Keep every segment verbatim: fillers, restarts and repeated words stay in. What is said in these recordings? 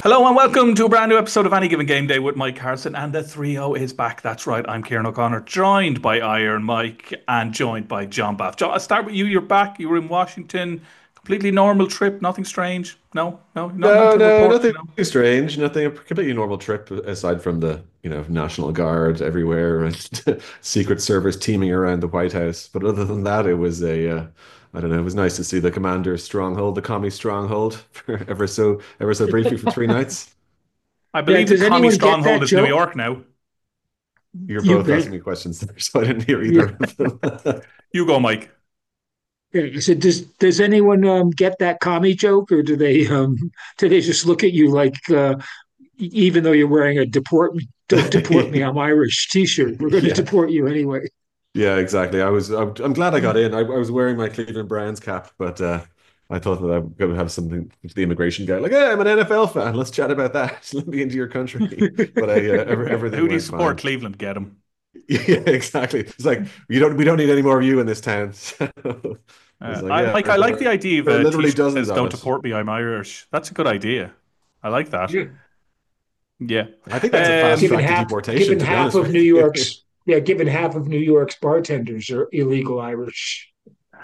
Hello and welcome to a brand new episode of Any Given Game Day with Mike Harrison, and the three O is back. That's right, I'm Kieran O'Connor, joined by Iron Mike and joined by John Baff. John, I'll start with you. You're back. You were in Washington. Completely normal trip. Nothing strange. No, no, not No, nothing to no, report. nothing No. strange. Nothing. A completely normal trip aside from the, you know, National Guard everywhere and Secret Service teaming around the White House. But other than that, it was a, uh, I don't know, it was nice to see the commander's stronghold, the commie stronghold, for ever so, ever so briefly for three nights. I Yeah, believe the does commie anyone get stronghold that is New joke? York now. You're You both bet. asking me questions there, so I didn't hear Yeah. either of them. You go, Mike. Yeah. I said, does does anyone um, get that commie joke, or do they um, do they just look at you like, uh, e- even though you're wearing a "deport me, don't deport me, I'm Irish" T-shirt, we're going to Yeah, deport you anyway? yeah, exactly. I was, I'm, I'm glad I got in. I, I was wearing my Cleveland Browns cap, but uh, I thought that I'm going to have something to the immigration guy, like, hey, I'm an N F L fan. Let's chat about that. Let me into your country. But I, uh, ever, everything Who do you went support? fine. Cleveland, get him. Yeah, exactly. It's like you don't, we don't need any more of you in this town. So I was Uh, like, I, yeah, Mike, I there like the are, idea of there are a literally T-shirt that dozens says of "Don't it. deport me, I'm Irish." That's a good idea. I like that. Yeah. Yeah. I think that's a fast Given Um, track to half, deportation, given to be half honest of New with you. York's yeah, given half of New York's bartenders are illegal Irish.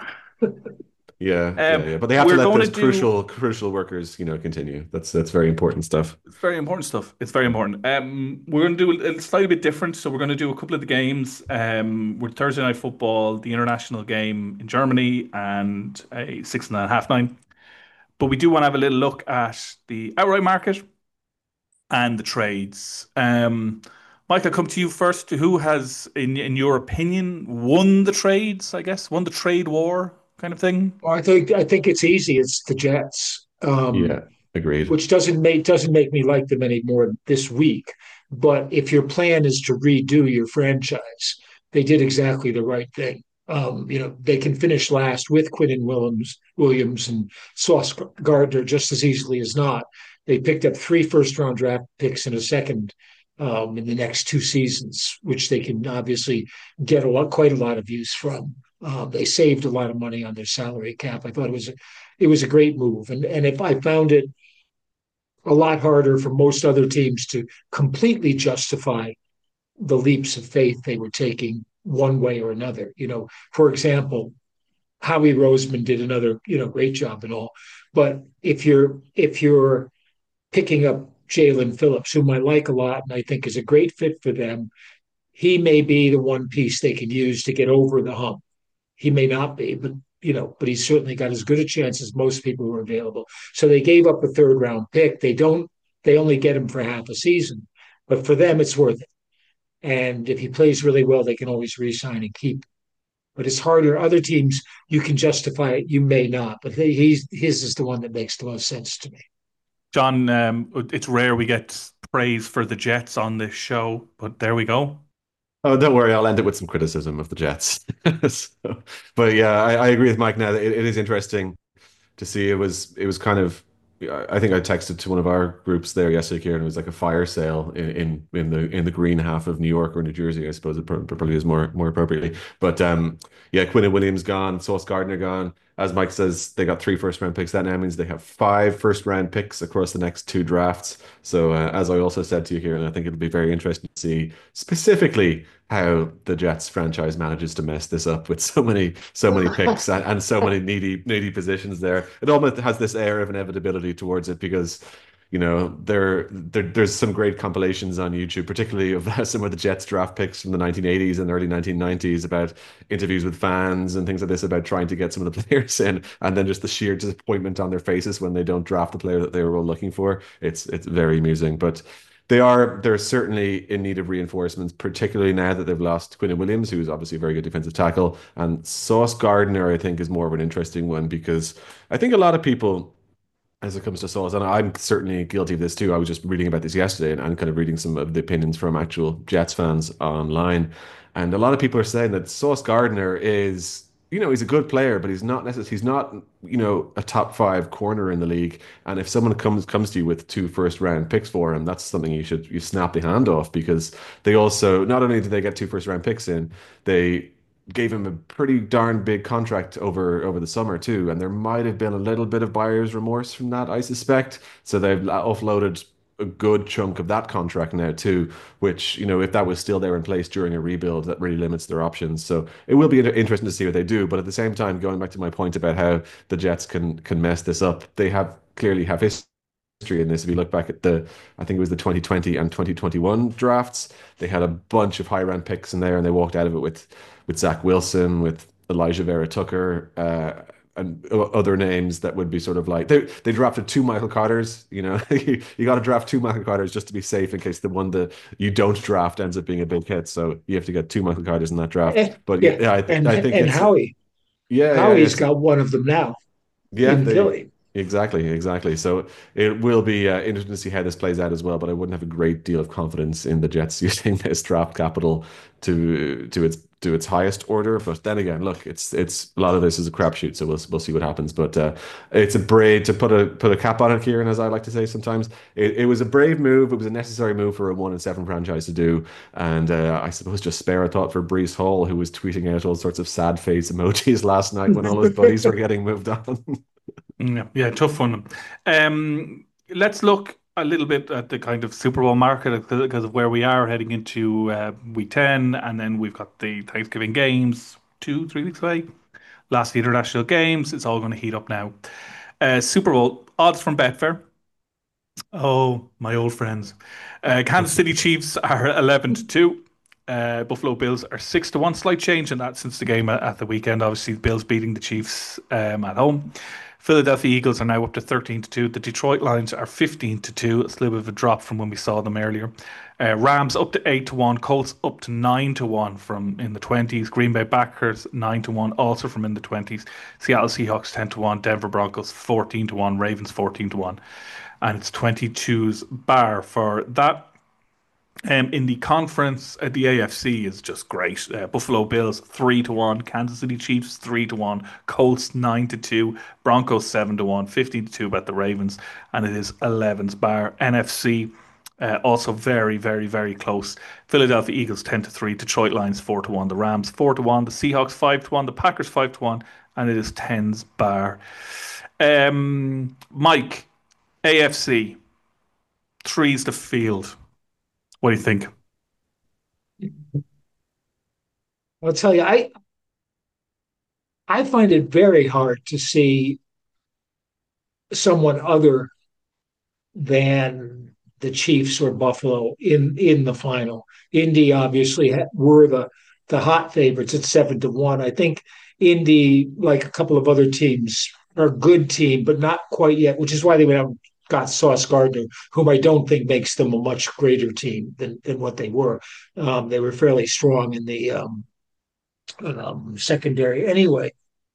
Yeah, yeah, um, yeah. But they have to we're let going to those do. crucial, crucial workers, you know, continue. That's that's very important stuff. It's very important stuff. It's very important. Um, we're going to do a, a slightly bit different. So we're going to do a couple of the games. Um, with Thursday night football, the international game in Germany, and a six and a half nine. But we do want to have a little look at the outright market and the trades. Um, Mike, I'll come to you first. Who has, in in your opinion, won the trades? I guess won the trade war kind of thing. I think I think it's easy. It's the Jets. Um, Yeah, agreed. which doesn't make doesn't make me like them anymore this week. But if your plan is to redo your franchise, they did exactly the right thing. Um, you know, they can finish last with Quinn Williams, Williams and Sauce Gardner just as easily as not. They picked up three first round draft picks and a second um, in the next two seasons, which they can obviously get a lot, quite a lot of use from. Uh, they saved a lot of money on their salary cap. I thought it was a, it was a great move, and and if I found it a lot harder for most other teams to completely justify the leaps of faith they were taking one way or another. You know, for example, Howie Roseman did another, you know, great job and all. But if you're if you're picking up Jalen Phillips, whom I like a lot and I think is a great fit for them, he may be the one piece they can use to get over the hump. He may not be, but you know, but he's certainly got as good a chance as most people who are available. So they gave up a third round pick. They don't. They only get him for half a season, but for them, it's worth it. And if he plays really well, they can always re-sign and keep. But it's harder. Other teams, you can justify it. You may not, but he's his is the one that makes the most sense to me. John, um, it's rare we get praise for the Jets on this show, but there we go. Oh, don't worry, I'll end it with some criticism of the Jets. So, but yeah, I, I agree with Mike now that it, it is interesting to see. It was it was kind of I think I texted to one of our groups there yesterday, Kieran. It was like a fire sale in, in in the in the green half of New York or New Jersey, I suppose it probably is more more appropriately. But um, yeah, Quinn Williams gone, Sauce Gardner gone. As Mike says, they got three first round picks. That now means they have five first round picks across the next two drafts. So uh, as I also said to you here, and I think it'll be very interesting to see specifically how the Jets franchise manages to mess this up with so many so many picks and, and so many needy needy positions there. It almost has this air of inevitability towards it because you know there, there there's some great compilations on YouTube, particularly of some of the Jets draft picks from the nineteen eighties and early nineteen nineties about interviews with fans and things like this about trying to get some of the players in, and then just the sheer disappointment on their faces when they don't draft the player that they were all looking for. It's it's very amusing, but they are they're certainly in need of reinforcements, particularly now that they've lost Quinn Williams, who's obviously a very good defensive tackle. And Sauce Gardner, I think, is more of an interesting one because I think a lot of people, as it comes to Sauce, and I'm certainly guilty of this too. I was just reading about this yesterday and, and kind of reading some of the opinions from actual Jets fans online. And a lot of people are saying that Sauce Gardner is, you know, he's a good player, but he's not necessarily, he's not, you know, a top five corner in the league. And if someone comes comes to you with two first round picks for him, that's something you should you snap the hand off because they also not only do they get two first round picks in, they gave him a pretty darn big contract over over the summer too, and there might have been a little bit of buyer's remorse from that, I suspect. So they've offloaded a good chunk of that contract now too, which, you know, if that was still there in place during a rebuild, that really limits their options. So it will be inter- interesting to see what they do. But at the same time, going back to my point about how the Jets can can mess this up, they have clearly have history in this. If you look back at the, I think it was the twenty twenty and twenty twenty-one drafts, they had a bunch of high round picks in there, and they walked out of it with with Zach Wilson, with Elijah Vera Tucker, uh, and other names that would be sort of like they they drafted two Michael Carters. You know, you, you got to draft two Michael Carters just to be safe in case the one that you don't draft ends up being a big hit. So you have to get two Michael Carters in that draft. Eh, But yeah, yeah, yeah I, th and I think and it's Howie, yeah, yeah, Howie's it's got one of them now yeah, in they Philly. exactly, exactly. So it will be uh, interesting to see how this plays out as well. But I wouldn't have a great deal of confidence in the Jets using this draft capital to to its to its highest order. But then again, look, it's it's a lot of this is a crapshoot, so we'll we'll see what happens. But uh, it's a brave to put a put a cap on it, Kieran, as I like to say sometimes. It, it was a brave move. It was a necessary move for a one and seven franchise to do. And uh, I suppose just spare a thought for Brees Hall, who was tweeting out all sorts of sad face emojis last night when all his buddies were getting moved on. Yeah, yeah, tough one. Um, let's look a little bit at the kind of Super Bowl market because of where we are heading into uh, week ten, and then we've got the Thanksgiving games two, three weeks away. Last of the international games, it's all going to heat up now. Uh, Super Bowl odds from Betfair. Oh, my old friends. Uh, Kansas City Chiefs are eleven to two. Uh, Buffalo Bills are six to one. Slight change in that since the game at, at the weekend. Obviously, the Bills beating the Chiefs um, at home. Philadelphia Eagles are now up to thirteen to two. The Detroit Lions are fifteen to two. It's a little bit of a drop from when we saw them earlier. Uh, Rams up to eight to one. Colts up to nine to one from in the twenties. Green Bay Packers nine to one, also from in the twenties. Seattle Seahawks ten to one. Denver Broncos fourteen to one. Ravens fourteen to one. And it's twenty-two's bar for that. Um, in the conference, uh, the A F C is just great. Uh, Buffalo Bills three to one, Kansas City Chiefs three to one, Colts nine to two, Broncos seven to one, fifteen to two about the Ravens, and it is eleven's bar. N F C uh, also very, very, very close. Philadelphia Eagles ten to three, Detroit Lions four to one, the Rams four to one, the Seahawks five to one, the Packers five to one, and it is ten's bar. Um, Mike, A F C, three's the field. What do you think? I'll tell you, I I find it very hard to see someone other than the Chiefs or Buffalo in in the final. Indy obviously were the the hot favorites at seven to one. I think Indy, like a couple of other teams, are a good team, but not quite yet. Which is why they went out and got Sauce Gardner, whom I don't think makes them a much greater team than than what they were. Um, they were fairly strong in the um, um, secondary anyway,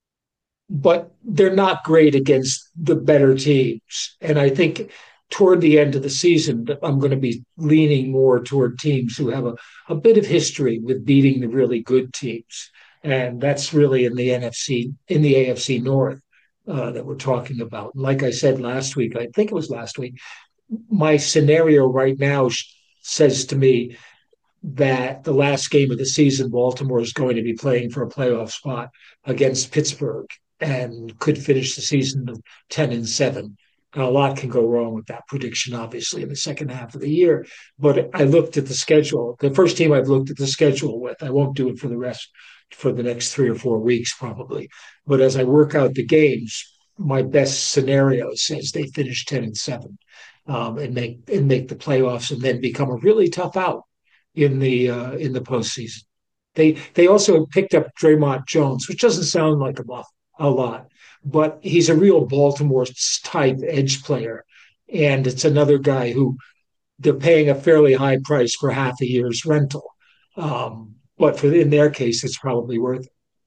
but they're not great against the better teams. And I think toward the end of the season, I'm going to be leaning more toward teams who have a, a bit of history with beating the really good teams. And that's really in the N F C, in the A F C North uh, that we're talking about. Like I said last week, I think it was last week, my scenario right now says to me that the last game of the season, Baltimore is going to be playing for a playoff spot against Pittsburgh and could finish the season of ten and seven. And a lot can go wrong with that prediction, obviously, in the second half of the year. But I looked at the schedule, the first team I've looked at the schedule with. I won't do it for the rest for the next three or four weeks, probably. But as I work out the games, my best scenario says they finish ten and seven um, and make and make the playoffs and then become a really tough out in the uh, in the postseason. They they also picked up Draymond Jones, which doesn't sound like a lot, a lot, but he's a real Baltimore type edge player, and it's another guy who they're paying a fairly high price for half a year's rental. Um, but for in their case, it's probably worth it.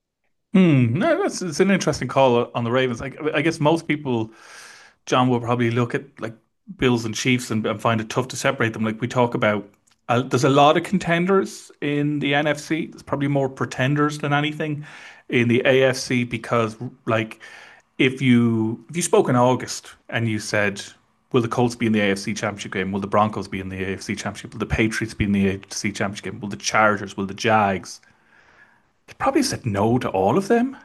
Hmm. No, that's it's an interesting call on the Ravens. Like, I guess most people, John, will probably look at like Bills and Chiefs and, and find it tough to separate them. Like we talk about, uh, there's a lot of contenders in the N F C. There's probably more pretenders than anything in the A F C because, like, if you if you spoke in August and you said, will the Colts be in the A F C Championship game? Will the Broncos be in the A F C Championship? Will the Patriots be in the A F C Championship game? Will the Chargers? Will the Jags? They probably said no to all of them,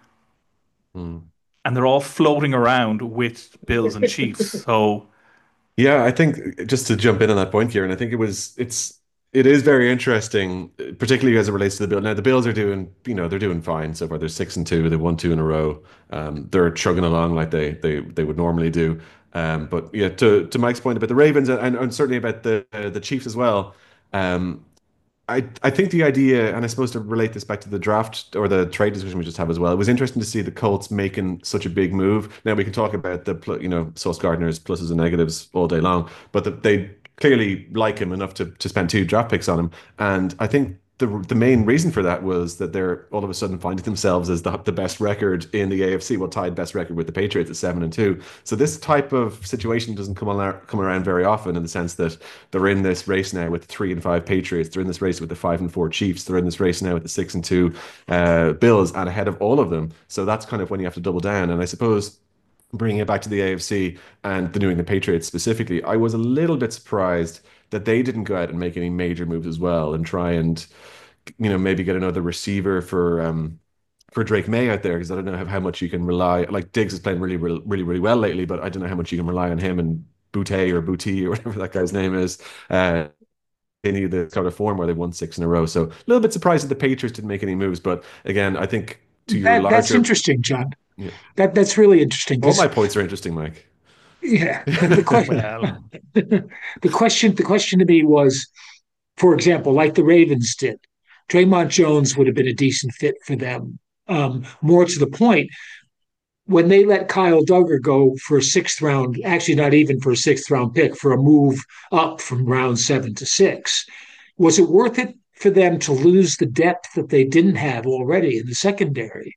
Hmm. and they're all floating around with Bills and Chiefs. So Yeah, I think just to jump in on that point, Kieran, I think it was it's it is very interesting, particularly as it relates to the Bills. Now the Bills are doing, you know, they're doing fine so far. They're six and two. They won two in a row. Um, they're chugging along like they they they would normally do. Um, but yeah, to to Mike's point about the Ravens and, and certainly about the uh, the Chiefs as well. Um, I I think the idea, and I suppose to relate this back to the draft or the trade discussion we just have as well, it was interesting to see the Colts making such a big move. Now we can talk about the pl- you know Sauce Gardner's pluses and negatives all day long, but the, they clearly like him enough to to spend two draft picks on him, and I think. The, the main reason for that was that they're all of a sudden finding themselves as the, the best record in the A F C, well, tied best record with the Patriots at seven and two. So this type of situation doesn't come on, come around very often in the sense that they're in this race now with the three and five Patriots. They're in this race with the five and four Chiefs. They're in this race now with the six and two uh, Bills, and ahead of all of them. So that's kind of when you have to double down. And I suppose bringing it back to the A F C and the New England Patriots specifically, I was a little bit surprised that they didn't go out and make any major moves as well and try and, you know, maybe get another receiver for um for Drake May out there because I don't know how, how much you can rely. Like Diggs is playing really, really, really, really well lately, but I don't know how much you can rely on him and Boutte or Boutte or whatever that guy's name is. Uh, they need the sort of form where they won six in a row. So a little bit surprised that the Patriots didn't make any moves. But again, I think to your That that's larger, interesting, John. yeah, That that's really interesting all because my points are interesting, Mike. yeah, the, the question well, the question the question to me was, for example, like the Ravens did, Draymond Jones would have been a decent fit for them. Um, more to the point, when they let Kyle Duggar go for a sixth round, actually not even for a sixth round pick, for a move up from round seven to six, was it worth it for them to lose the depth that they didn't have already in the secondary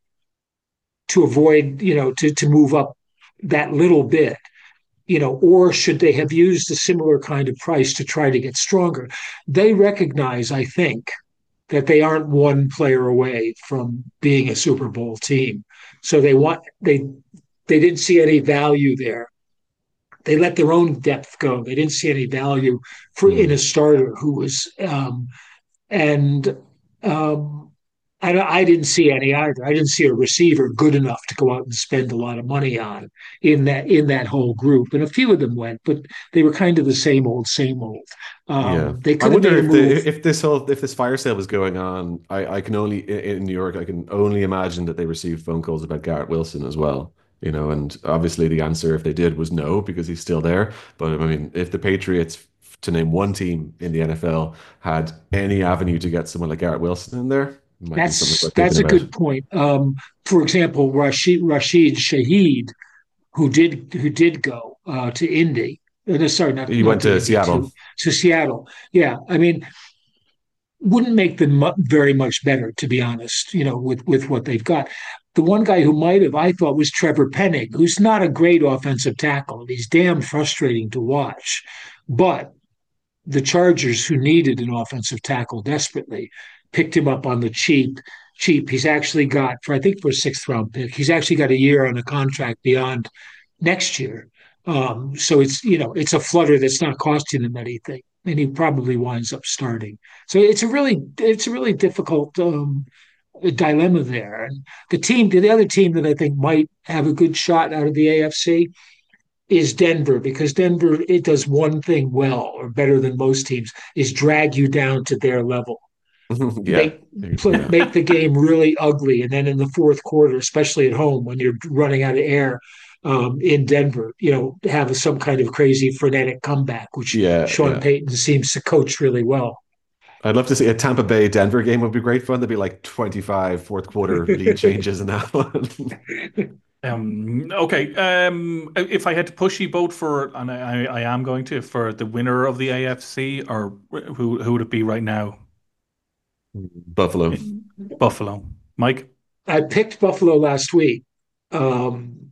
to avoid, you know, to, to move up that little bit? You know, or should they have used a similar kind of price to try to get stronger? They recognize, I think, that they aren't one player away from being a Super Bowl team. So they want they they didn't see any value there. They let their own depth go. They didn't see any value for in a Hmm. starter who was um, and um, I, I didn't see any either. I didn't see a receiver good enough to go out and spend a lot of money on in that in that whole group. And a few of them went, but they were kind of the same old, same old. Yeah. Um, they I could have wonder made a if move. the if this whole if this fire sale was going on, I I can only in in New York, I can only imagine that they received phone calls about Garrett Wilson as well. You know, and obviously the answer if they did was no because he's still there. But I mean, if the Patriots, to name one team in the N F L, had any avenue to get someone like Garrett Wilson in there, it might be something That's worth thinking that's a about. good point. Um, for example, Rashid Rashid Shaheed, who did who did go uh, to Indy. Uh, no, sorry, not He not went to to Indy, Seattle. to to Seattle. Yeah, I mean, wouldn't make them mu- very much better, to be honest. You know, with with what they've got. The one guy who might have, I thought, was Trevor Penning, who's not a great offensive tackle. He's damn frustrating to watch, but the Chargers, who needed an offensive tackle desperately, picked him up on the cheap. Cheap. He's actually got for I think for a sixth round pick. He's actually got a year on a contract beyond next year. Um, so it's you know it's a flutter that's not costing him anything, and he probably winds up starting. So it's a really it's a really difficult um, dilemma there. And the team, the other team that I think might have a good shot out of the A F C is Denver because Denver it does one thing well or better than most teams is drag you down to their level. Yeah. Make Yeah. make the game really ugly, and then in the fourth quarter, especially at home when you're running out of air um, in Denver, you know, have some kind of crazy frenetic comeback, which Yeah. Sean Yeah. Payton seems to coach really well. I'd love to see a Tampa Bay Denver game would be great fun. There'd be like twenty-five fourth quarter lead changes in that one. um, okay. Um, if I had to push you both for, and I, I am going to, for the winner of the A F C, or who who would it be right now? Buffalo. Buffalo. Mike? I picked Buffalo last week. Um,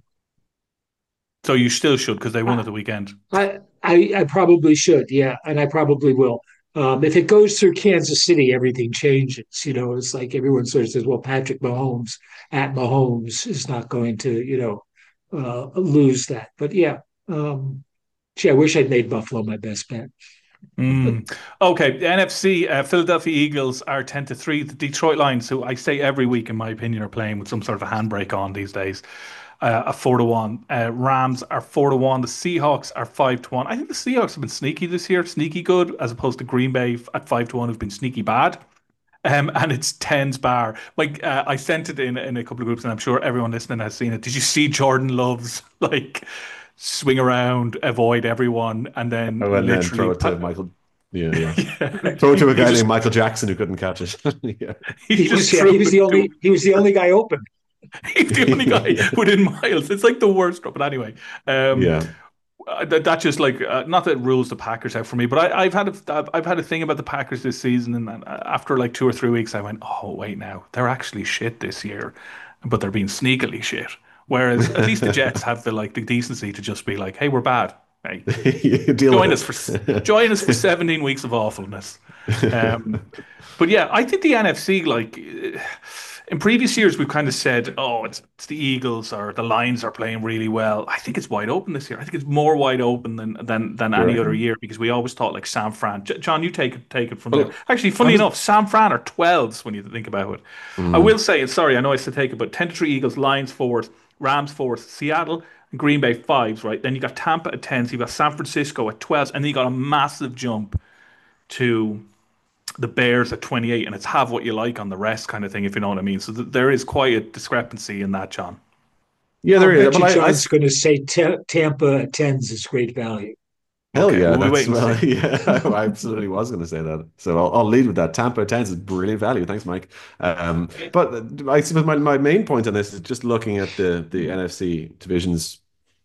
So you still should because they won at I, the weekend. I, I, I probably should, yeah, and I probably will. Um, if it goes through Kansas City, everything changes. You know, it's like everyone sort of says, "Well, Patrick Mahomes at Mahomes is not going to, you know, uh, lose that." But yeah, um, gee, I wish I'd made Buffalo my best bet. Mm. Okay, the N F C, uh, Philadelphia Eagles are ten to three. The Detroit Lions, who I say every week, in my opinion, are playing with some sort of a handbrake on these days, uh, a four to one. Uh, Rams are four to one. The Seahawks are five to one. I think the Seahawks have been sneaky this year, sneaky good, as opposed to Green Bay at five to one, who've been sneaky bad. Um, and it's tens bar. Like uh, I sent it in in a couple of groups, and I'm sure everyone listening has seen it. Did you see Jordan Love's like swing around, avoid everyone, and then Oh, and then literally, throw it to pa- Michael. Yeah, yeah. yeah, Throw it to a he guy just named Michael Jackson who couldn't catch it. Yeah. he He just was yeah, he threw was the it to only he was the only guy open. he's the only guy within miles. It's like the worst. But anyway, um, Yeah. uh, that, that just like uh, not that it rules the Packers out for me, but I, I've had a I've I've had a thing about the Packers this season, and uh, after like two or three weeks, I went, oh wait, now they're actually shit this year, but they're being sneakily shit. Whereas at least the Jets have the like the decency to just be like, hey, we're bad. Hey, You deal join us for with join us for it. seventeen weeks of awfulness. Um, but yeah, I think the N F C, like uh, in previous years, we've kind of said, oh, it's, it's the Eagles or the Lions are playing really well. I think it's wide open this year. I think it's more wide open than than than You any other reckon? year because we always thought like San Fran. J- John, you take it take it from there. Well, Actually, I funny was. enough, San Fran are twelves when you think about it. I will Mm, say, and sorry, I know I said take it, but ten to three Eagles, Lions fourth, Rams fourth, Seattle and Green Bay fives, right? Then you got Tampa at tens, you got San Francisco at twelves, and then you got a massive jump to the Bears at twenty-eight, and it's have what you like on the rest kind of thing, if you know what I mean. So th- there is quite a discrepancy in that, John. yeah, I'll there is. bet Well, you I, I John's going to say Ta Tampa at tens is great value. hell Okay, yeah, well, we that's wait and well, see. yeah, I absolutely was going to say that. So I'll, I'll lead with that. Tampa tens is brilliant value. Thanks, Mike. Um, but I suppose my, my main point on this is just looking at the the N F C divisions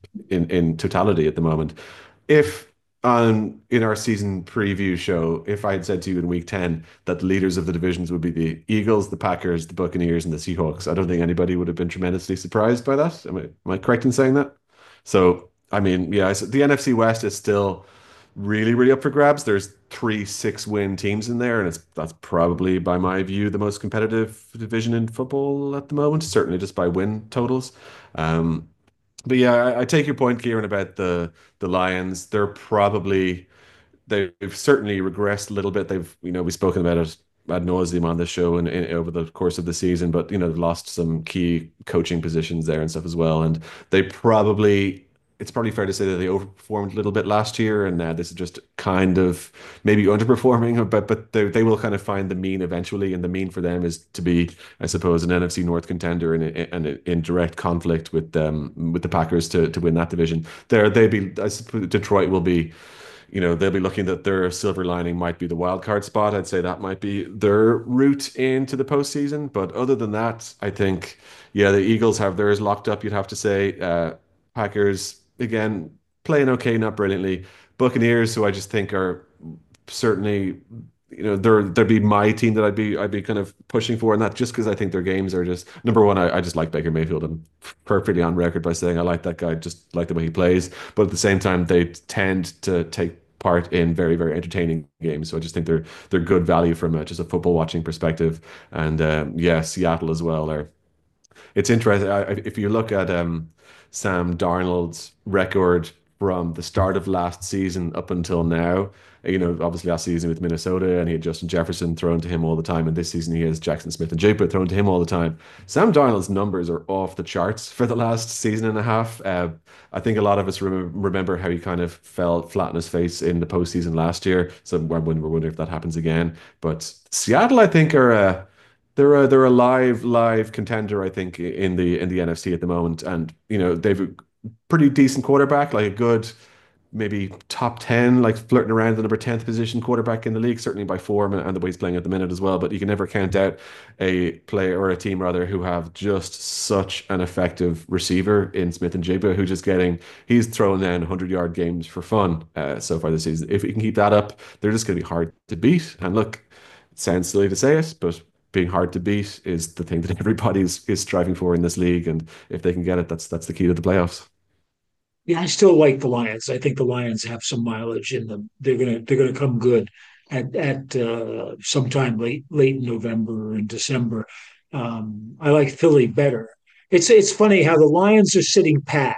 in in totality at the moment. If on in our season preview show, if I had said to you in week ten that the leaders of the divisions would be the Eagles, the Packers, the Buccaneers, and the Seahawks, I don't think anybody would have been tremendously surprised by that. Am I, am I correct in saying that? So, I mean, yeah, so the N F C West is still really, really up for grabs. There's three six win teams in there, and it's that's probably, by my view, the most competitive division in football at the moment, certainly just by win totals. Um, but yeah, I, I take your point, Kieran, about the the Lions. They're probably they've certainly regressed a little bit. They've, you know, we've spoken about it ad nauseum on this show and, and over the course of the season, but you know, they've lost some key coaching positions there and stuff as well. And they probably, it's probably fair to say that they overperformed a little bit last year, and uh, this is just kind of maybe underperforming. But but they they will kind of find the mean eventually, and the mean for them is to be, I suppose, an N F C North contender and and in direct conflict with um with the Packers to to win that division. There they be, I suppose, Detroit will be, you know, they'll be looking that their silver lining might be the wild card spot. I'd say that might be their route into the postseason. But other than that, I think, yeah, the Eagles have theirs locked up, you'd have to say. Uh, Packers, again, playing okay, not brilliantly. Buccaneers, who I just think are certainly, you know, they're they'd be my team that I'd be I'd be kind of pushing for, and that just because I think their games are just number one. I, I just like Baker Mayfield. I'm perfectly on record by saying I like that guy, just like the way he plays. But at the same time, they tend to take part in very very entertaining games. So I just think they're they're good value from a, just a football watching perspective. And um, yeah, Seattle as well are, it's interesting. I, if you look at um, Sam Darnold's record from the start of last season up until now, you know, obviously last season with Minnesota, and he had Justin Jefferson thrown to him all the time, and this season he has Jackson Smith and Jigba thrown to him all the time. Sam Darnold's numbers are off the charts for the last season and a half. Uh, I think a lot of us rem remember how he kind of fell flat on his face in the postseason last year. So we're wondering if that happens again. But Seattle, I think, are. Uh, they're a, they're a live live contender, I think, in the in the N F C at the moment, and you know they've a pretty decent quarterback, like a good maybe top ten, like flirting around the number tenth position quarterback in the league, certainly by form and, and the way he's playing at the minute as well. But you can never count out a player or a team rather who have just such an effective receiver in Smith and Jigba, who just getting he's throwing down hundred yard games for fun uh, so far this season. If he can keep that up, they're just going to be hard to beat. And look, it sounds silly to say it, but being hard to beat is the thing that everybody is, is striving for in this league. And if they can get it, that's that's the key to the playoffs. Yeah, I still like the Lions. I think the Lions have some mileage in them. They're gonna they're gonna come good at at uh, sometime late late in November and December. Um, I like Philly better. It's it's funny how the Lions are sitting pat,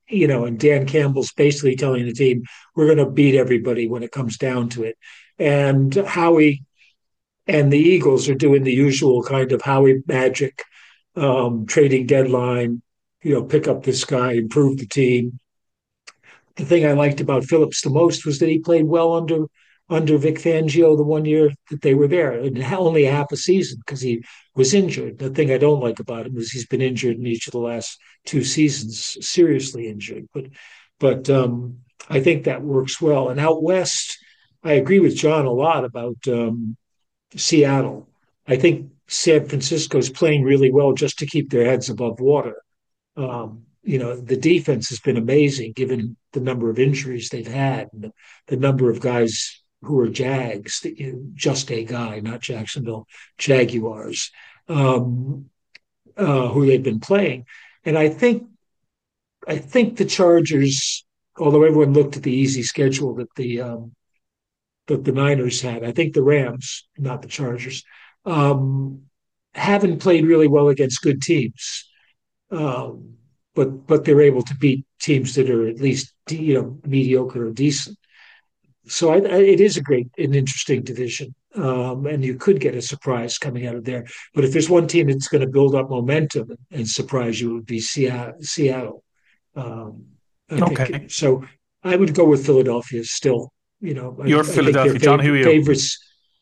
you know, and Dan Campbell's basically telling the team, we're going to beat everybody when it comes down to it. And Howie and the Eagles are doing the usual kind of Howie magic, um, trading deadline, you know, pick up this guy, improve the team. The thing I liked about Phillips the most was that he played well under under Vic Fangio the one year that they were there, and only half a season because he was injured. The thing I don't like about him is he's been injured in each of the last two seasons, seriously injured. But but um, I think that works well. And out west, I agree with John a lot about um, Seattle. I think San Francisco's playing really well just to keep their heads above water. Um, you know, the defense has been amazing given the number of injuries they've had and the, the number of guys who are Jags, you know, just a guy, not Jacksonville Jaguars, um, uh, who they've been playing. And I think I think the Chargers, although everyone looked at the easy schedule that the um, that the Niners had, I think the Rams, not the Chargers, um, haven't played really well against good teams. Um, but but they're able to beat teams that are at least you know mediocre or decent. So I, I, it is a great and interesting division, um, and you could get a surprise coming out of there. But if there's one team that's going to build up momentum and surprise you, it would be Seattle. Seattle. Um, I Okay. think so. I would go with Philadelphia still. You know, I, You're I think they're Philadelphia. John, who fav- are you? favorites.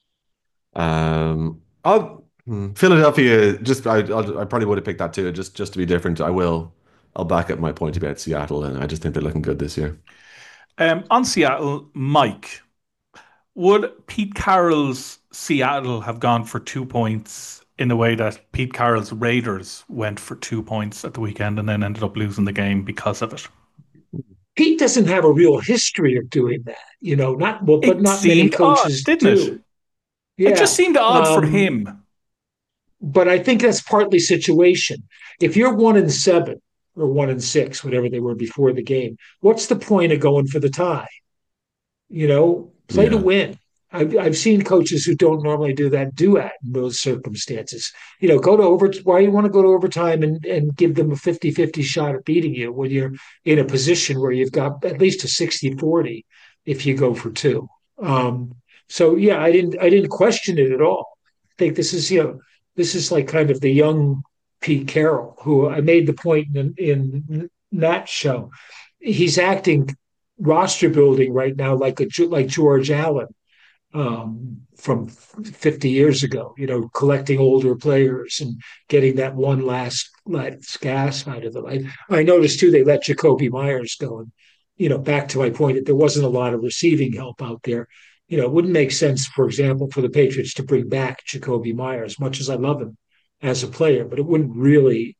Um, I'll hmm, Philadelphia. Just I, I'll, I probably would have picked that too. Just just to be different, I will. I'll back up my point about Seattle, and I just think they're looking good this year. Um, on Seattle, Mike, would Pete Carroll's Seattle have gone for two points in the way that Pete Carroll's Raiders went for two points at the weekend and then ended up losing the game because of it? Pete doesn't have a real history of doing that. You know, not well, but It not many seemed odd, coaches didn't it? do. It just Yeah. seemed odd for Um, him. but I think that's partly situation. If you're one and seven or one and six, whatever they were before the game, what's the point of going for the tie? You know, play to Yeah, win. I've, I've seen coaches who don't normally do that do that in those circumstances. You know, go to over. Why you want to go to overtime and, and give them a fifty-fifty shot at beating you when you're in a position where you've got at least a sixty-forty if you go for two. Um, so yeah, I didn't I didn't question it at all. I think this is you know this is like kind of the young Pete Carroll who I made the point in, in that show. He's acting roster building right now like a like George Allen um, from fifty years ago. You know, collecting older players and getting that one last last gas out of them. I, I noticed too they let Jacoby Myers go, and you know, back to my point that there wasn't a lot of receiving help out there. You know, it wouldn't make sense, for example, for the Patriots to bring back Jacoby Myers, much as I love him as a player, but it wouldn't really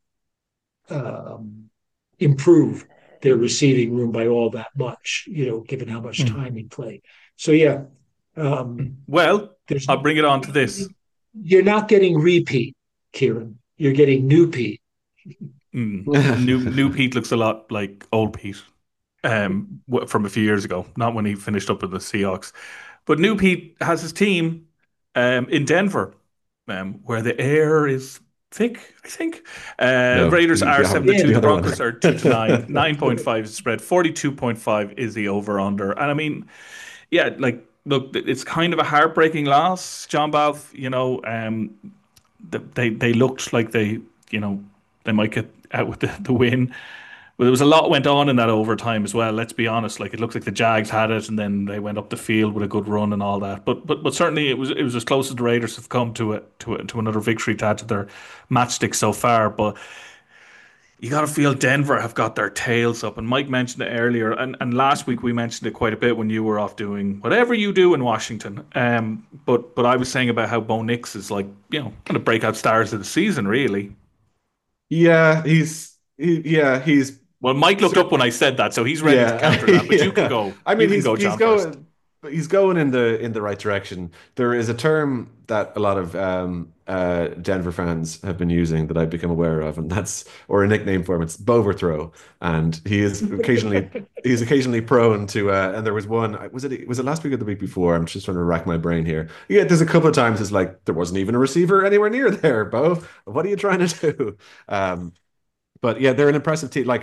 um, improve their receiving room by all that much, you know, given how much Hmm. time he played. So yeah, um, Well, there's I'll bring it on to this. you're not getting repeat, Kieran. You're getting new Pete. Mm. New new Pete looks a lot like old Pete um, w- from a few years ago, not when he finished up with the Seahawks. But new Pete has his team um, in Denver, um, where the air is thick, I think. Uh, no, Raiders the, are the other seven to Yeah, two. the The other one. Broncos are two to nine. nine point five is the spread. forty-two point five is the over under. And I mean, yeah, like, look, it's kind of a heartbreaking loss, John Bath. You know, um, they they looked like they, you know, they might get out with the, the win. But there was a lot went on in that overtime as well. Let's be honest. Like it looks like the Jags had it, and then they went up the field with a good run and all that. But but but certainly it was it was as close as the Raiders have come to it to it, to another victory to add to their matchstick so far. But you got to feel Denver have got their tails up. And Mike mentioned it earlier, and, and last week we mentioned it quite a bit when you were off doing whatever you do in Washington. Um, but but I was saying about how Bo Nix is like you know kind of breakout stars of the season, really. Yeah, he's he, yeah he's Well, Mike looked up when I said that, so he's ready to Yeah, counter that. But you can yeah. go. I You mean, can he's go, he's John, first. going he's going in the in the right direction. There is a term that a lot of um, uh, Denver fans have been using that I've become aware of, and that's or a nickname for him. It's Boverthrow, and he is occasionally he's occasionally prone to. Uh, and there was one. Was it was it last week or the week before? I'm just trying to rack my brain here. Yeah, there's a couple of times it's like there wasn't even a receiver anywhere near there, Bo. What are you trying to do? Um, but yeah, they're an impressive team. Like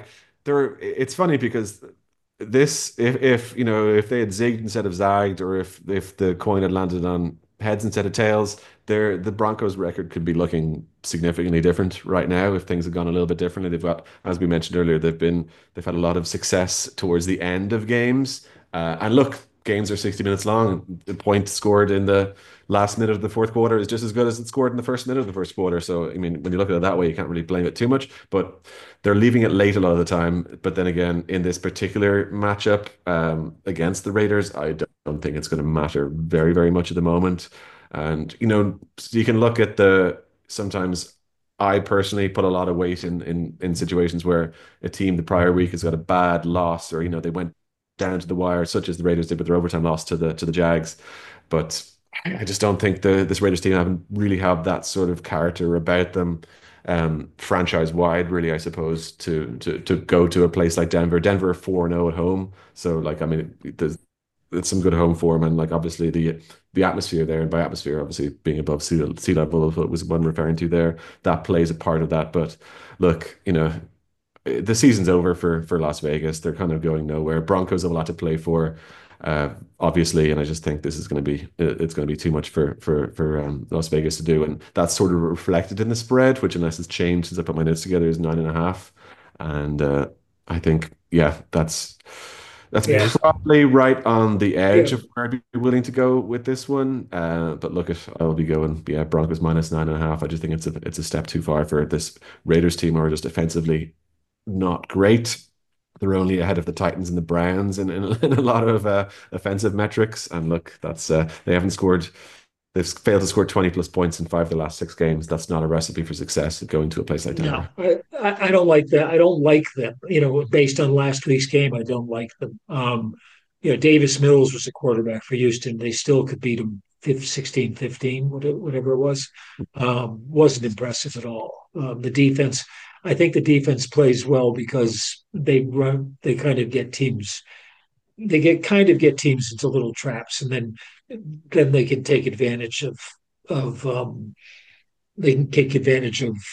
there. It's funny because this, if if you know, if they had zigged instead of zagged, or if if the coin had landed on heads instead of tails, there the Broncos record could be looking significantly different right now if things had gone a little bit differently. They've got, as we mentioned earlier, they've been they've had a lot of success towards the end of games. Uh, and look, games are sixty minutes long. The point scored in the last minute of the fourth quarter is just as good as it scored in the first minute of the first quarter. So, I mean, when you look at it that way, you can't really blame it too much. But they're leaving it late a lot of the time. But then again, in this particular matchup um, against the Raiders, I don't think it's going to matter very, very much at the moment. And, you know, you can look at the sometimes I personally put a lot of weight in in in situations where a team the prior week has got a bad loss, or you know they went down to the wire, such as the Raiders did with their overtime loss to the to the Jags. But I just don't think the this Raiders team haven't really have that sort of character about them, um, franchise wide, really, I suppose, to to to go to a place like Denver. Denver are four and zero at home, so like I mean, there's it's some good home form, and like obviously the the atmosphere there, and by atmosphere, obviously being above sea, sea level was what I'm referring to there. That plays a part of that. But look, you know, the season's over for for Las Vegas. They're kind of going nowhere. Broncos have a lot to play for, uh, obviously, and I just think this is going to be it's going to be too much for for for um, Las Vegas to do, and that's sort of reflected in the spread, which unless it's changed since I put my notes together is nine and a half, and uh, I think yeah, that's. That's Yeah. probably right on the edge Yeah. of where I'd be willing to go with this one. Uh, but look, if I'll be going, yeah, Broncos minus nine and a half. I just think it's a it's a step too far for this Raiders team, who are just offensively not great. They're only ahead of the Titans and the Browns in, in, in a lot of uh, offensive metrics. And look, that's uh, they haven't scored. They've failed to score twenty plus points in five of the last six games. That's not a recipe for success going to a place like No, Denver. I, I I don't like that. I don't like them. You know, based on last week's game, I don't like them. Um, you know, Davis Mills was a quarterback for Houston. They still could beat them sixteen fifteen, whatever it was. Um, wasn't impressive at all. Um, the defense, I think the defense plays well because they run, they kind of get teams, they get kind of get teams into little traps, and then then they can take advantage of of um, they can take advantage of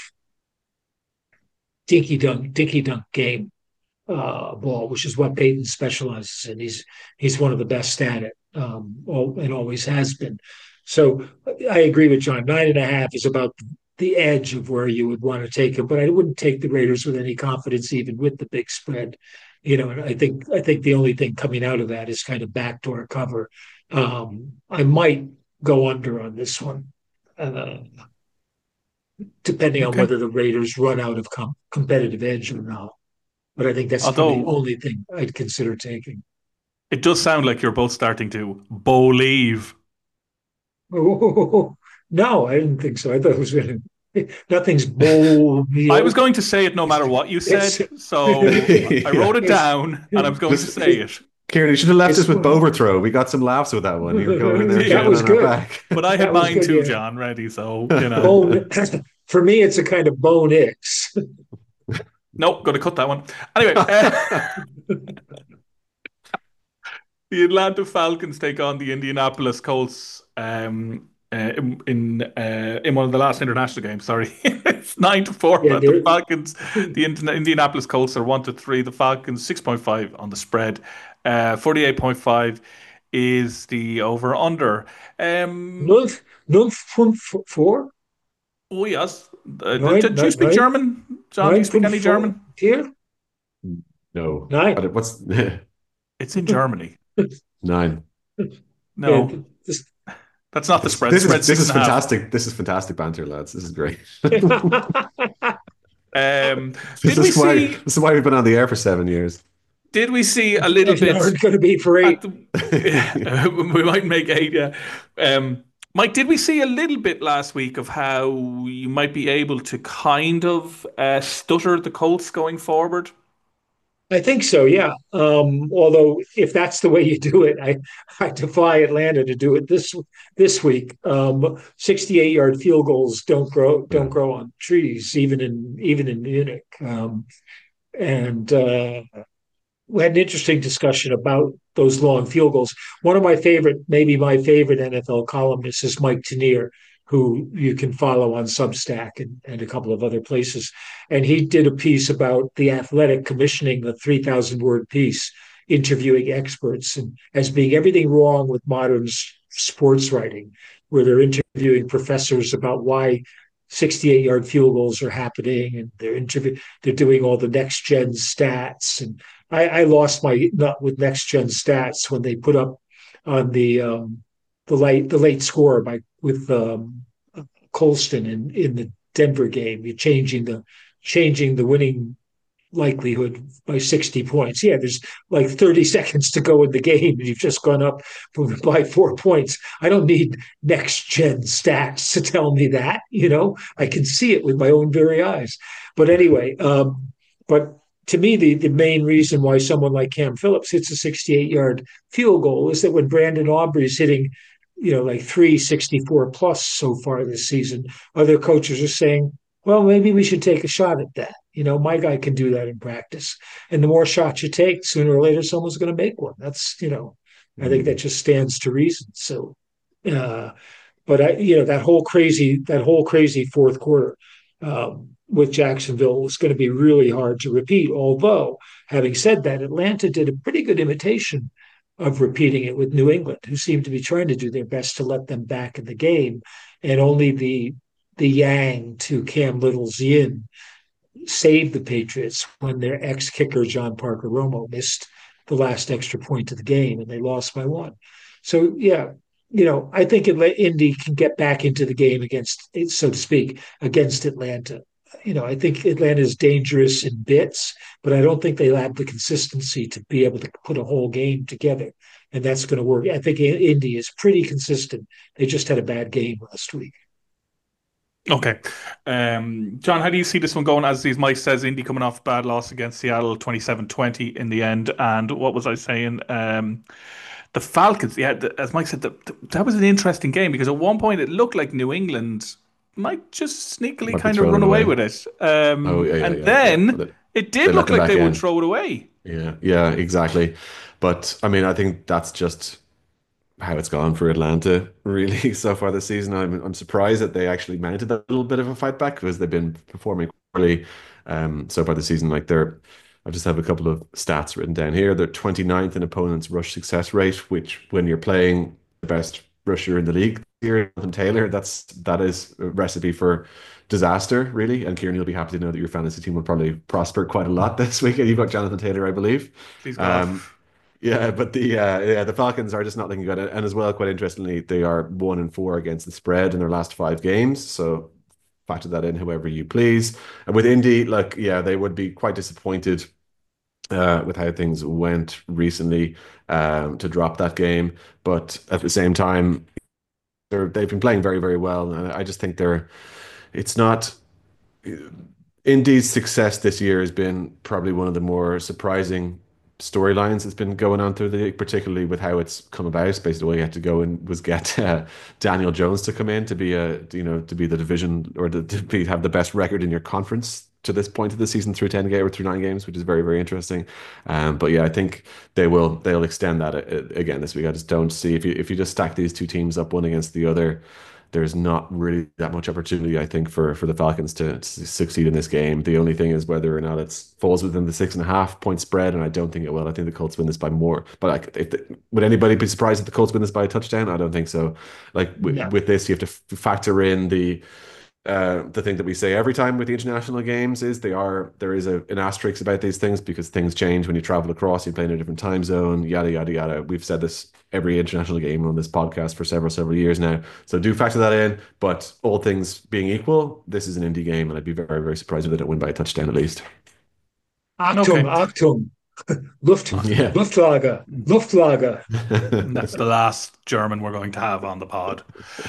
dinky dunk, dinky dunk game uh, ball, which is what Peyton specializes in. He's he's one of the best at it, um, and always has been. So I agree with John. Nine and a half is about the edge of where you would want to take him, but I wouldn't take the Raiders with any confidence, even with the big spread. You know, and I think I think the only thing coming out of that is kind of backdoor cover. Um, I might go under on this one. Uh, depending on Okay. whether the Raiders run out of com- competitive edge or not. But I think that's probably the Although only thing I'd consider taking. it does sound like you're both starting to believe. Oh, no, I didn't think so. I thought it was going to. Nothing's bold. I was going to say it no matter what you said, It's, so I wrote it it's, down and I was going to Just- say it. Kieran, you should have left It's us with fun. Overthrow. We got some laughs with that one. You were going in there, That getting was on good. our back. But I That had was mine good, too, yeah. John, ready. So, you know. bone, for me, it's a kind of bone X. Nope, got to cut that one. Anyway, uh, the Atlanta Falcons take on the Indianapolis Colts um, uh, in in, uh, in one of the last international games. Sorry, it's nine to four. Yeah, But the they're- Falcons, the Indi- Indianapolis Colts are one to three. The Falcons six point five on the spread. Uh, Forty eight point five is the over under. Um, None, none from f- four, oh yes. Uh, Nine- do, do you speak nine- German, John? Do you nine speak from any four German? here, No. nine. But what's It's in Germany. nine? No, Yeah, this- that's not the This, spread. this Spread is this six is and a half. fantastic. This is fantastic banter, lads. This is great. Um, This did we is why see? this is why we've been on the air for seven years. Did we see a little and bit? now it's going to be for eight. At the, we might make eight. Yeah. Um, Mike, did we see a little bit last week of how you might be able to kind of uh, stutter the Colts going forward? I think so, yeah. Um, although if that's the way you do it, I, I defy Atlanta to do it this this week. Um, sixty-eight yard field goals don't grow don't grow on trees, even in even in Munich. Um, and uh, we had an interesting discussion about those long field goals. One of my favorite, maybe my favorite N F L columnists is Mike Tanier, who you can follow on Substack and, and a couple of other places. And he did a piece about the Athletic commissioning a three thousand word piece, interviewing experts and as being everything wrong with modern sports writing, where they're interviewing professors about why sixty-eight yard field goals are happening, and they're interview they're doing all the next gen stats. And I, I lost my nut with next gen stats when they put up on the um, the late the late score by with um, Colston in, in the Denver game. You're changing the changing the winning likelihood by sixty points. Yeah, there's like thirty seconds to go in the game, and you've just gone up by four points. I don't need next gen stats to tell me that. You know, I can see it with my own very eyes. But anyway, um, but to me, the, the main reason why someone like Cam Phillips hits a sixty-eight yard field goal is that when Brandon Aubrey is hitting, you know, like three sixty-four plus so far this season, other coaches are saying, well, maybe we should take a shot at that. You know, my guy can do that in practice. And the more shots you take, sooner or later, someone's going to make one. That's, you know, I think that just stands to reason. So, uh, but I, you know, that whole crazy, that whole crazy fourth quarter um, with Jacksonville was going to be really hard to repeat. Although, having said that, Atlanta did a pretty good imitation of repeating it with New England, who seemed to be trying to do their best to let them back in the game. And only the the yang to Cam Little's yin saved the Patriots when their ex-kicker, John Parker Romo, missed the last extra point of the game, and they lost by one. So, yeah, you know, I think Indy can get back into the game against, so to speak, against Atlanta. You know, I think Atlanta is dangerous in bits, but I don't think they have the consistency to be able to put a whole game together, and that's going to work. I think Indy is pretty consistent. They just had a bad game last week. Okay. Um, John, how do you see this one going? As these Mike says, Indy coming off a bad loss against Seattle, twenty-seven twenty in the end. And what was I saying? Um, the Falcons, yeah, the, as Mike said, the, the, that was an interesting game because at one point it looked like New England might just sneakily Might be kind of run thrown away away. with it. Um, Oh yeah, yeah, and yeah. then yeah. They, it they did let look them like back they would in. throw it away. Yeah, yeah, exactly. But I mean, I think that's just how it's gone for Atlanta really so far this season. I'm I'm surprised that they actually mounted a little bit of a fight back because they've been performing poorly um, so far this season. Like they're, I just have a couple of stats written down here. They're twenty-ninth in opponents' rush success rate, which when you're playing the best rusher in the league here, Jonathan Taylor, that's that is a recipe for disaster, really. And Kieran, you'll be happy to know that your fantasy team will probably prosper quite a lot this week. You've got Jonathan Taylor, I believe. Please God. Um, yeah, but the uh, yeah the Falcons are just not looking good, and as well, quite interestingly, they are one and four against the spread in their last five games. So factor that in, however you please. And with Indy, like yeah, they would be quite disappointed uh, with how things went recently um, to drop that game. But at the same time, they're they've been playing very very well, and I just think they're it's not. Indy's success this year has been probably one of the more surprising storylines that's been going on through the league, particularly with how it's come about. Basically, the way you had to go and was get uh, Daniel Jones to come in to be a you know to be the division or to, to be have the best record in your conference to this point of the season through ten games or through nine games, which is very very interesting. Um, but yeah, I think they will they'll extend that uh, again this week. I just don't see if you if you just stack these two teams up one against the other, there's not really that much opportunity, I think, for for the Falcons to, to succeed in this game. The only thing is whether or not it falls within the six and a half point spread, and I don't think it will. I think the Colts win this by more. But like, if the, would anybody be surprised if the Colts win this by a touchdown? I don't think so. Like w No. with this, you have to f factor in the uh, the thing that we say every time with the international games is they are there is a, an asterisk about these things because things change when you travel across, you play in a different time zone, yada yada yada. We've said this every international game on this podcast for several several years now, so do factor that in. But all things being equal, this is an indie game, and I'd be very very surprised if they don't win by a touchdown at least. Achtung, Okay. Achtung, Luft, Yeah. Luftlager, Luftlager. That's the last German we're going to have on the pod.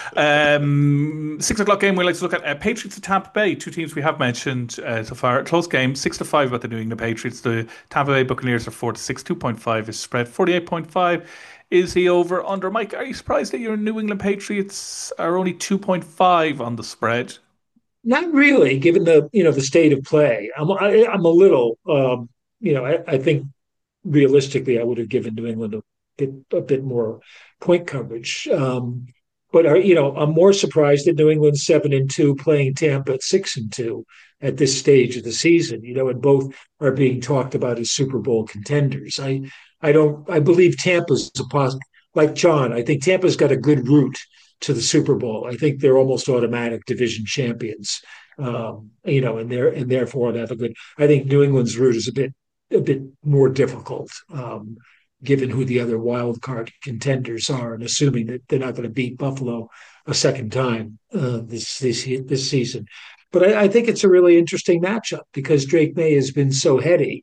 Um, six o'clock game we like to look at uh, Patriots at Tampa Bay, two teams we have mentioned uh, so far. Close game, six to five about the New England Patriots. The Tampa Bay Buccaneers are four to six. Two point five is spread. Forty-eight point five is the over under. Mike, are you surprised that your New England Patriots are only two point five on the spread? Not really, given the you know the state of play. I'm I, I'm a little um, you know I, I think realistically I would have given New England a bit a bit more point coverage. Um, but are, you know, I'm more surprised that New England's seven and two playing Tampa at six and two at this stage of the season. You know, and both are being talked about as Super Bowl contenders. I I don't I believe Tampa's a pos- like John. I think Tampa's got a good route to the Super Bowl. I think they're almost automatic division champions. Um, you know, and they're and therefore they have a good. I think New England's route is a bit a bit more difficult. Um, given who the other wild card contenders are, and assuming that they're not going to beat Buffalo a second time uh, this this this season. But I, I think it's a really interesting matchup because Drake May has been so heady,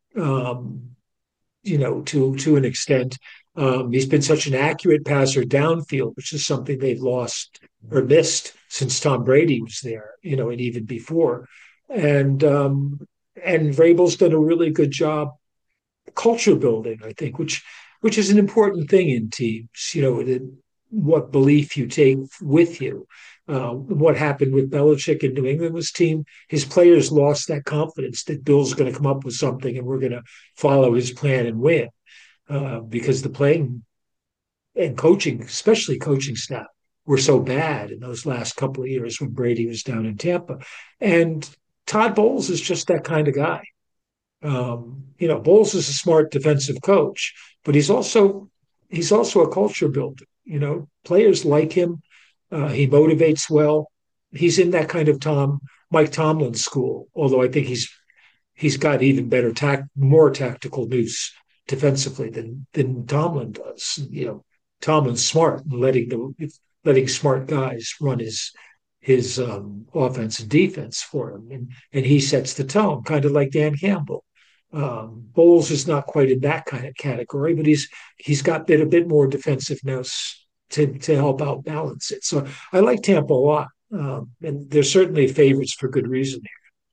um, you know, to to an extent. Um, he's been such an accurate passer downfield, which is something they've lost or missed since Tom Brady was there, you know, and even before. And um, and Vrabel's done a really good job culture building, I think, which which is an important thing in teams. You know, the, what belief you take with you. Uh, what happened with Belichick in New England was team his players lost that confidence that Bill's going to come up with something and we're going to follow his plan and win uh, because the playing and coaching, especially coaching staff, were so bad in those last couple of years when Brady was down in Tampa. And Todd Bowles is just that kind of guy. Um, you know, Bowles is a smart defensive coach, but he's also he's also a culture builder. You know, players like him. Uh, he motivates well. He's in that kind of Tom Mike Tomlin school. Although I think he's he's got even better tact, more tactical nous defensively than than Tomlin does. You know, Tomlin's smart and letting the letting smart guys run his his um, offense and defense for him, and and he sets the tone, kind of like Dan Campbell. Um, Bowles is not quite in that kind of category, but he's he's got bit a bit more defensiveness to to help out balance it. So I like Tampa a lot, um, and they're certainly favorites for good reason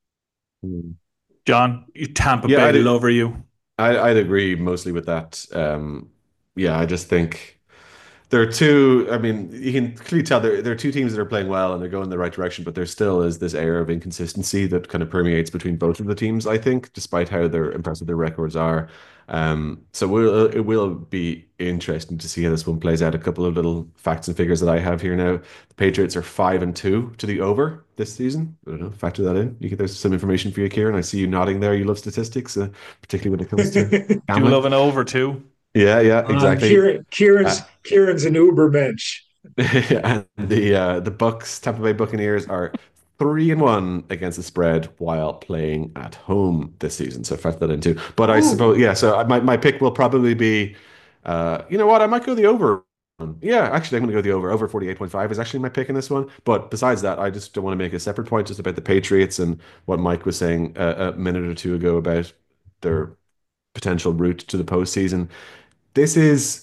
Hmm. John, you Tampa Yeah, Bay I'd, lover, you. I, I'd agree mostly with that. Um, yeah, I just think. There are two, I mean, you can clearly tell there, there are two teams that are playing well and they're going in the right direction, but there still is this air of inconsistency that kind of permeates between both of the teams, I think, despite how their impressive their records are. Um, so we'll, it will be interesting to see how this one plays out. A couple of little facts and figures that I have here now. The Patriots are five and two to the over this season. I don't know, factor that in. You get there's some information for you, Kieran. I see you nodding there. You love statistics, uh, particularly when it comes to here. Do you love gambling. an over too? Yeah, yeah, um, exactly. Kieran, Kieran's Uh, Kieran's an Uber mensch. and the uh, the Bucks, Tampa Bay Buccaneers are three and one against the spread while playing at home this season. So factor that in too. But I Oh, suppose, yeah. So my my pick will probably be, uh, you know what? I might go the over. Yeah, actually, I'm going to go the over. Over forty-eight point five is actually my pick in this one. But besides that, I just don't want to make a separate point just about the Patriots and what Mike was saying a, a minute or two ago about their potential route to the postseason. This is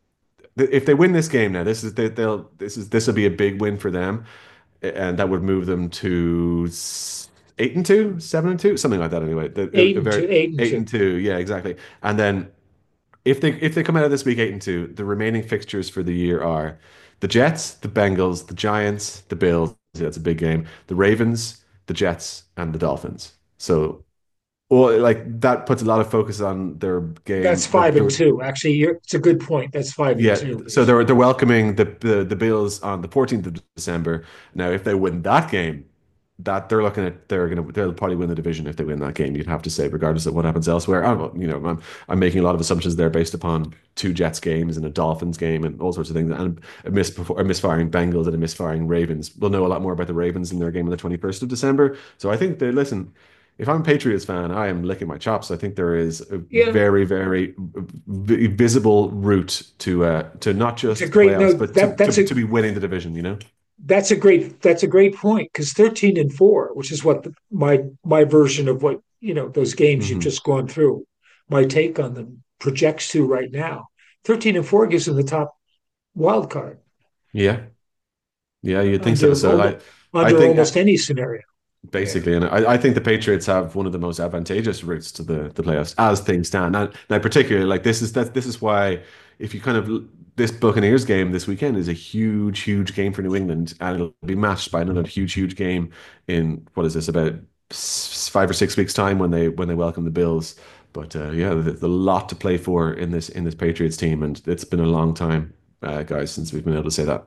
if they win this game now, this is they, they'll this is this will be a big win for them, and that would move them to s- eight and two, seven and two, something like that. Anyway, the, eight a, a and two, very eight and eight two. and two, yeah, exactly. And then if they if they come out of this week eight and two, the remaining fixtures for the year are the Jets, the Bengals, the Giants, the Bills. Yeah, that's a big game. The Ravens, the Jets, and the Dolphins. So, well, like that puts a lot of focus on their That's game. The, five and the two. Actually, you're, it's a good point. That's five and yeah, two. so they're they're welcoming the, the the Bills on the fourteenth of December. Now, if they win that game, that they're looking at they're gonna they'll probably win the division if they win that game. You'd have to say, regardless of what happens elsewhere. I'm you know I'm I'm making a lot of assumptions there based upon two Jets games and a Dolphins game and all sorts of things and a miss a misfiring Bengals and a misfiring Ravens. We'll know a lot more about the Ravens in their game on the twenty-first of December. So I think they listen. If I'm a Patriots fan, I am licking my chops. I think there is a Yeah, very, very v visible route to uh to not it's a just the great playoffs, note. but to, That to that's a to be winning the division, you know? that's a great that's a great point because thirteen and four, which is what the, my my version of what you know those games you've Hmm. just gone through, my take on them projects to right now. Thirteen and four gives them the top wild card Yeah. Yeah, you'd think so. under So I almost I under think uh, almost any scenario. Yeah. basically, and I, I think the Patriots have one of the most advantageous routes to the, the playoffs as things stand. Now, now particularly like this is that this is why if you kind of this Buccaneers game this weekend is a huge, huge game for New England, and it'll be matched by another huge, huge game in what is this about s- five or six weeks time when they when they welcome the Bills. But uh, yeah, there's a lot to play for in this in this Patriots team, and it's been a long time, uh, guys, since we've been able to say that.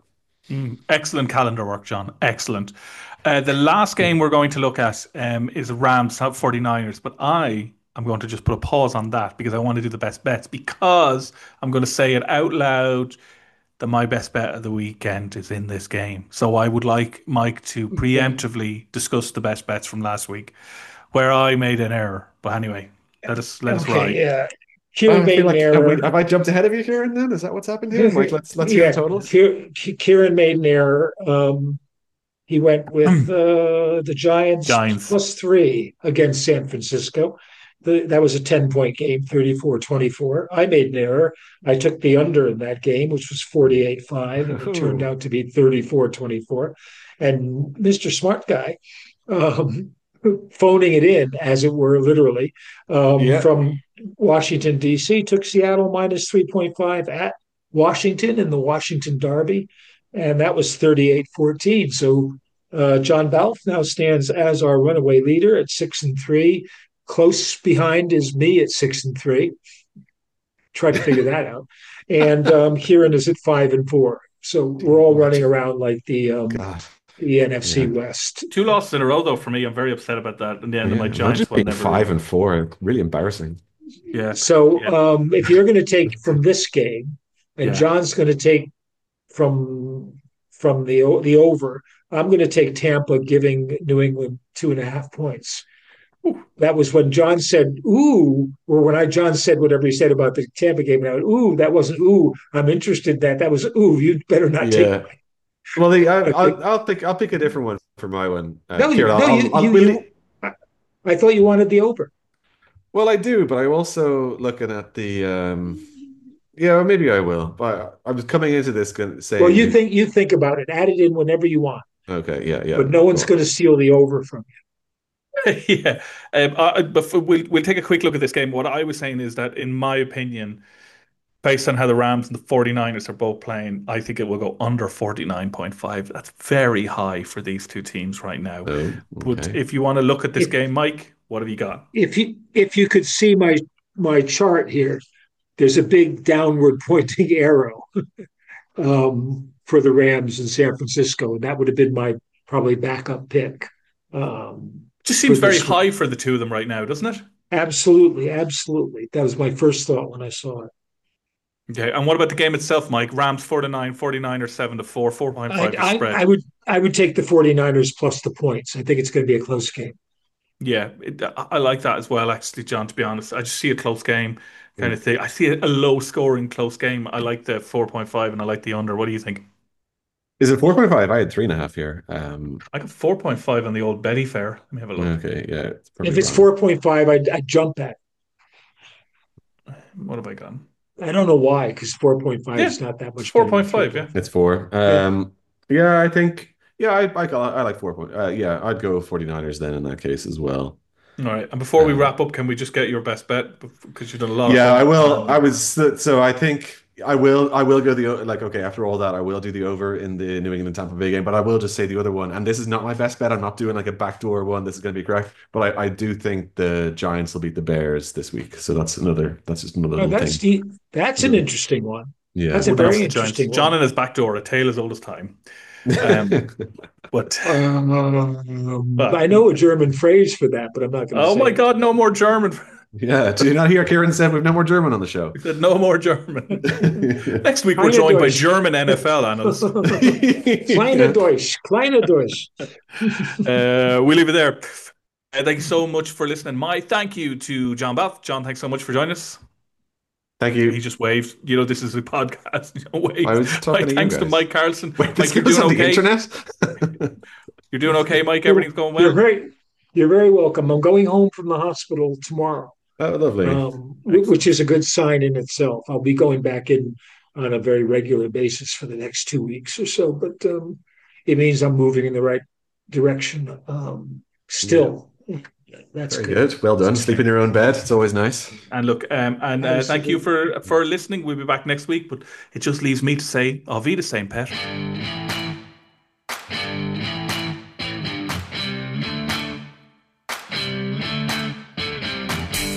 Mm, excellent calendar work, John. Excellent. Uh, the last game we're going to look at um, is Rams at 49ers, but I am going to just put a pause on that because I want to do the best bets because I'm going to say it out loud that my best bet of the weekend is in this game. So I would like Mike to Okay. preemptively discuss the best bets from last week where I made an error. But anyway, let us let us ride. Okay. Yeah. Uh, Kieran I feel made an like have we error. have I jumped ahead of you, Kieran? Then is that what's happened here, Mike? Let's let's hear the Yeah. totals. Kier- Kieran made an error. Um, he went with uh, the Giants Giants. plus three against San Francisco. The, that was a ten point game, thirty-four twenty-four. I made an error. I took the under in that game, which was forty-eight five, and it turned Ooh. out to be thirty-four twenty-four. And Mister Smart Guy, um, phoning it in, as it were, literally, um, Yeah. from Washington, D C, took Seattle minus three point five at Washington in the Washington Derby, and that was thirty-eight fourteen. So uh, John Balf now stands as our runaway leader at six and three. Close behind is me at six and three. Try to figure that out. And um, Kieran is at five and four. So we're all running around like the um, God. the N F C Yeah. West. Two losses in a row, though, for me. I'm very upset about that. In the end of Yeah. my Imagine Giants one, being never really. five and four. Really embarrassing. Yeah, So yeah, um, if you're going to take from this game, and yeah. John's going to take from from the the over, I'm going to take Tampa giving New England two and a half points. Ooh. That was when John said "ooh," or when I John said whatever he said about the Tampa game. And I went, "Ooh, that wasn't ooh. I'm interested in that. That was ooh. You better not take Yeah. Well, the, I, my." Okay. I'll I'll pick I'll pick a different one for my one, uh, No, you, Kieran. I'll, no, you, I'll, I'll you, we'll, you. I, I thought you wanted the over. well, I do, but I'm also looking at the um. Yeah, well, maybe I will. But I was coming into this going Well, saying you you. think you think about it. Add it in whenever you want, Okay, yeah, yeah, but no one's cool. going to steal the over from Yeah. Um, I, but we'll we'll take a quick look at this game. What I was saying is that, in my opinion, based on how the Rams and the 49ers are both playing, I think it will go under forty-nine point five. That's very high for these two teams right now. Oh, But okay. if you want to look at this you. game, Mike, what have you got? If you if you could see my my chart here, there's a big downward pointing arrow um, for the Rams in San Francisco, and that would have been my probably backup pick um, Just for seems very this one. high for the two of them right now, doesn't it? Absolutely, absolutely. That was my first thought when I saw it. Okay. And what about the game itself, Mike? Rams four to nine, 49ers seven to four, I, four point five the I, spread. I would I would take the 49ers plus the points. I think it's going to be a close game. Yeah, it, I like that as well, actually, John, to be honest. I just see a close game kind Yeah. of thing. I see a, a low scoring close game. I like the four point five and I like the under. What do you think? Is it four point five? I had three and a half here. Um, I got four point five on the old Betty Fair. Let me have a look. okay, yeah, it's probably If it's wrong. four point five, I'd, I'd jump that. What have I got? I don't know why, because four point five Yeah, is not that it's much better than four point five. Yeah. three point five. It's four. Yeah. Um, yeah, I think. Yeah, I I, I like four point. Uh, yeah, I'd go 49ers then in that case as well. All right. And before we Uh, wrap up, can we just get your best bet? Because you've done a lot of yeah, I homework will. I on. was so I think I will. I will go the o- like. Okay, after all that, I will do the over in the New England Tampa Bay game. But I will just say the other one, and this is not my best bet. I'm not doing like a backdoor one. This is going to be correct. But I, I do think the Giants will beat the Bears this week. So that's another. That's just another No, little that's thing. the that's an interesting one. Yeah. That's a Wouldn't very have the Giants. interesting John one. and his back door, a tale as old as time. Um, but, Um, but I know a German phrase for that, but I'm not going to oh say my it. God, no more German. Yeah. Do you not hear Kieran said we've no more German on the show? We said no more German. Next week, we're Kleine joined by Deutsch. German N F L analyst. Kleine Deutsch. Kleine Deutsch. Uh, we leave it there. Uh, thank you so much for listening. My thank you to John Bath. John, thanks so much for joining us. Thank He you. just waved. You know, this is a podcast. You don't I wave. was My talking to you thanks to guys. Mike Carlson. Wait, this Mike, you're goes doing on the okay. internet? You're doing okay, Mike. You're, Everything's going you're well. very you're very welcome. I'm going home from the hospital tomorrow, Oh, lovely. um, which Excellent. is a good sign in itself. I'll be going back in on a very regular basis for the next two weeks or so, but um, it means I'm moving in the right direction. Um, Yeah. still, that's Very good. good. Well done. Sleep in your own bed. It's always nice. And look, um, and uh, thank you Absolutely. for for listening. We'll be back next week, but it just leaves me to say, Auf Wiedersehen, pet.